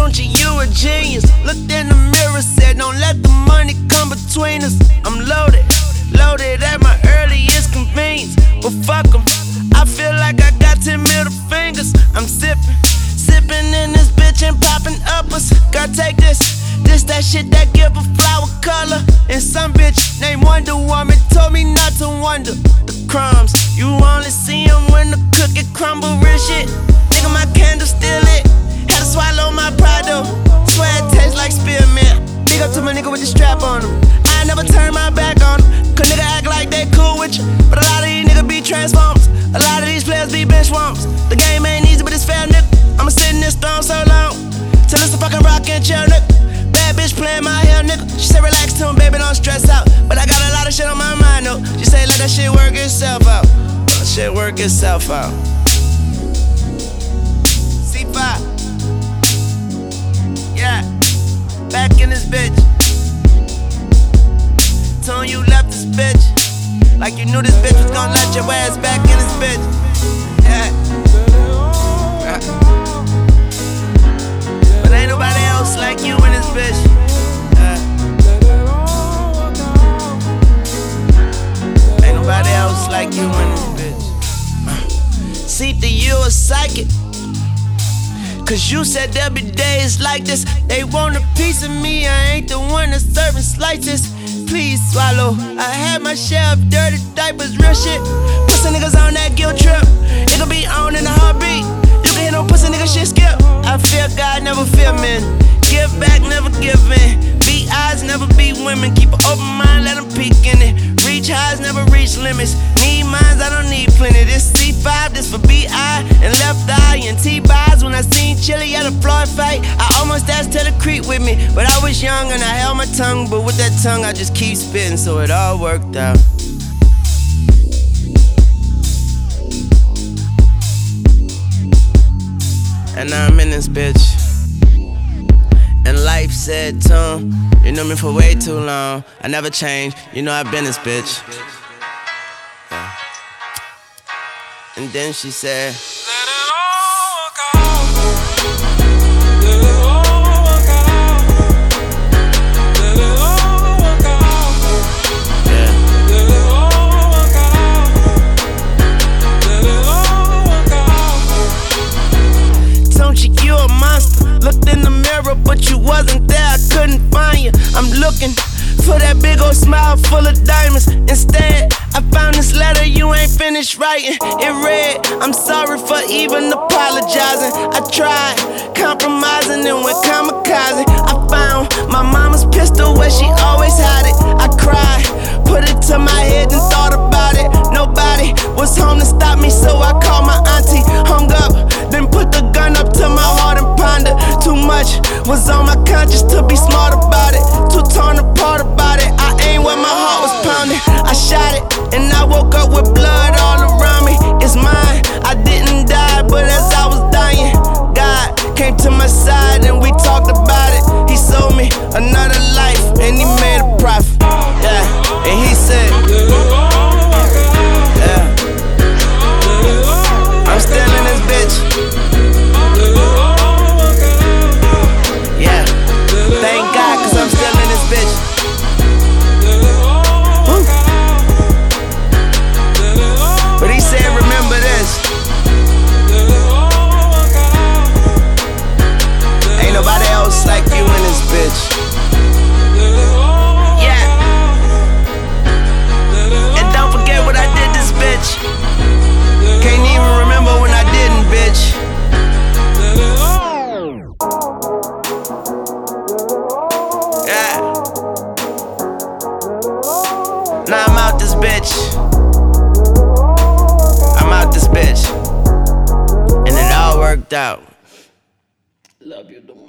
Told you a genius. Looked in the mirror, said don't let the money come between us. I'm loaded, loaded at my earliest convenience. But fuck 'em, I feel like I got 10 middle fingers. I'm sipping in this bitch and popping uppers. Girl, take this that shit that give a flower color. And some bitch named Wonder Woman told me not to wonder. The crumbs, you only see them when the cookie crumble. Real shit, nigga, my candle still lit. Had to swallow my pride though. Swear it tastes like spearmint. Big up to my nigga with the strap on him. I never turn my back on him. Cause nigga act like they cool with you, but a lot of these niggas be transformers. A lot of these players be bench warmers. The game ain't easy, but it's fair, nigga. I'ma sit in this throne so long till it's a fucking rock and chill, nigga. Bad bitch playing my hair, nigga. She said relax to him, baby, don't stress out. But I got a lot of shit on my mind, though. She say let that shit work itself out. Let that shit work itself out. C5. Yeah. Back in this bitch. Told you left this bitch. Like you knew this bitch was gonna let your ass back in this bitch. Yeah. But ain't nobody else like you in this bitch. Ain't nobody else like you in this bitch. See that you a psychic. Cause you said there'll be days like this. They want a piece of me, I ain't the one that's serving slices. Please swallow. I had my share of dirty diapers, real shit. Pussy niggas on that guilt trip. It'll be on in a heartbeat. You can hit no pussy nigga shit skip. I fear God, never fear men. Give back, never give in. Beat eyes, never beat women. Keep an open mind, let them peek in it. Reach highs, never reach limits. Need minds, I don't need plenty. This C5, this for BI and left eye and T-buys. When I seen Chili at a Floyd fight, I almost asked her to creep with me. But I was young and I held my tongue. But with that tongue, I just keep spitting, so it all worked out. And now I'm in this bitch. And life said to him, you know me for way too long. I never changed, you know I've been this bitch. Yeah. And then she said, let it all go. Let it all go. Let it all go. Yeah. Let it all go. Let it all go. Don't you a monster? Looked in the mirror, but you wasn't there, I couldn't find you. I'm looking for that big old smile full of diamonds. Instead, I found this letter you ain't finished writing. It read, I'm sorry for even apologizing. I tried compromising and went kamikaze. I found my mama's pistol where she always had it. I cried, put it to my head and thought about it. Nobody was home to stop me, so I called my auntie. Hung up, then put the gun up to my heart and pondered. Too much was on my conscience to be smart about it. Too torn apart about it. I aimed where my heart was pounding. I shot it, and I woke up with blood all around me. It's mine, I didn't die, but as I was dying, God came to my side and we talked about it. He sold me another life and he made a profit. Yeah, and he said, yeah, I'm still in this bitch. Yeah, thank God, cause I'm still in this bitch. Woo. But he said, remember this. Ain't nobody else like you in this bitch. Yeah. And don't forget what I did this bitch. Can't even remember when I didn't, bitch. Yeah. Now I'm out this bitch. I'm out this bitch. And it all worked out. Love you the most.